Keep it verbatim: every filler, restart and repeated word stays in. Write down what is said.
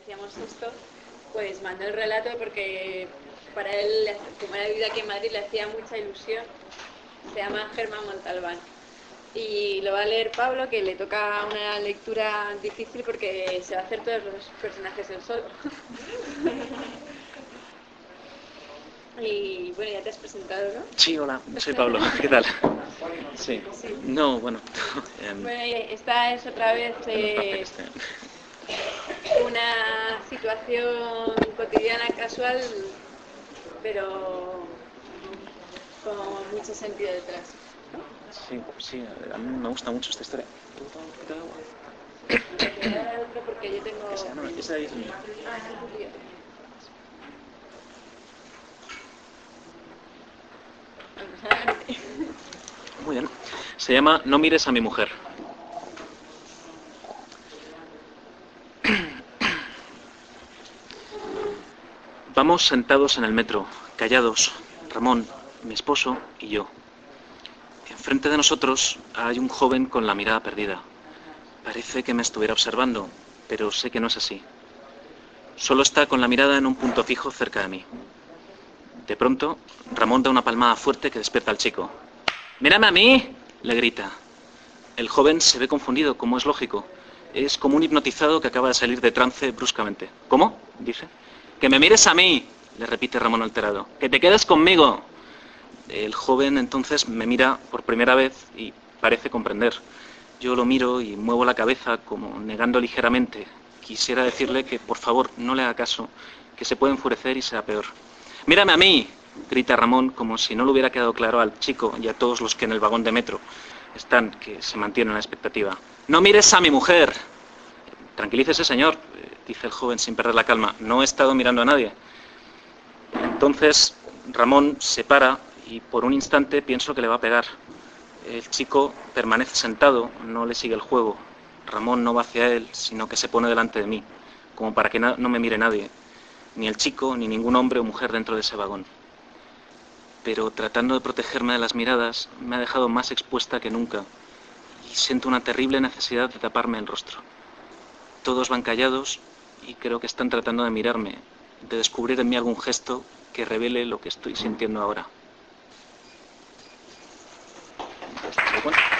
hacíamos esto, pues mandó el relato porque para él, como era vivido aquí en Madrid, le hacía mucha ilusión. Se llama Germán Montalbán. Y lo va a leer Pablo, que le toca una lectura difícil porque se va a hacer todos los personajes él solo. Y bueno, ya te has presentado, ¿no? Sí, hola, soy Pablo. ¿Qué tal? Sí. Sí. No, bueno. Um, Bueno, y esta es otra vez eh, este. una situación cotidiana, casual, pero con mucho sentido detrás. Sí, sí, a mí me gusta mucho esta historia. Te voy a dar otro porque yo tengo... Esa, no, esa ahí es mía. Ah, ese es tuyo. Muy bien. Se llama No mires a mi mujer. Vamos sentados en el metro, callados, Ramón, mi esposo y yo. Enfrente de nosotros hay un joven con la mirada perdida. Parece que me estuviera observando, pero sé que no es así. Solo está con la mirada en un punto fijo cerca de mí. De pronto, Ramón da una palmada fuerte que despierta al chico. ¡Mírame a mí!, le grita. El joven se ve confundido, como es lógico. Es como un hipnotizado que acaba de salir de trance bruscamente. ¿Cómo?, dice. ¡Que me mires a mí!, le repite Ramón alterado. ¡Que te quedes conmigo! El joven entonces me mira por primera vez y parece comprender. Yo lo miro y muevo la cabeza como negando ligeramente. Quisiera decirle que por favor no le haga caso, que se puede enfurecer y será peor. ¡Mírame a mí!, grita Ramón como si no le hubiera quedado claro al chico y a todos los que en el vagón de metro están, que se mantienen en la expectativa. ¡No mires a mi mujer! Tranquilícese, señor, dice el joven sin perder la calma. No he estado mirando a nadie. Entonces Ramón se para y por un instante pienso que le va a pegar. El chico permanece sentado, no le sigue el juego. Ramón no va hacia él, sino que se pone delante de mí, como para que no me mire nadie, ni el chico, ni ningún hombre o mujer dentro de ese vagón. Pero tratando de protegerme de las miradas, me ha dejado más expuesta que nunca, y siento una terrible necesidad de taparme el rostro. Todos van callados y creo que están tratando de mirarme, de descubrir en mí algún gesto que revele lo que estoy sintiendo ahora. ¿Te lo cuento?